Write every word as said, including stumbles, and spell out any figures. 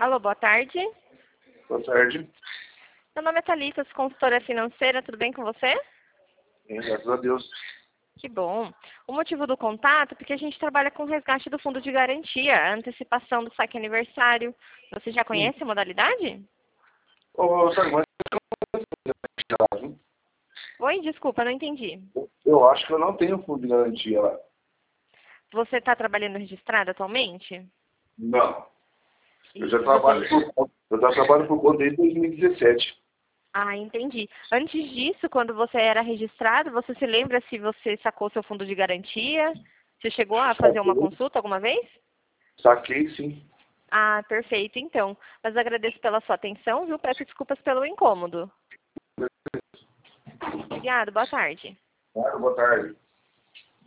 Alô, boa tarde. Boa tarde. Meu nome é Thalita, sou consultora financeira, tudo bem com você? Bem, graças a Deus. Que bom. O motivo do contato é porque a gente trabalha com resgate do fundo de garantia, a antecipação do saque aniversário. Você já conhece a modalidade? Ô, sabe, mas Oi, desculpa, não entendi. eu acho que eu não tenho fundo de garantia lá. Você está trabalhando registrado atualmente? Não. Eu E já trabalho você... por, eu já trabalho por conta desde dois mil e dezessete. Ah, entendi. Antes disso, quando você era registrado, você se lembra se você sacou seu fundo de garantia? Você chegou a fazer uma Saquei, consulta alguma vez? saquei sim. Ah, perfeito, então. Mas agradeço pela sua atenção, viu? Peço desculpas pelo incômodo. Obrigada, boa tarde. Claro, boa tarde.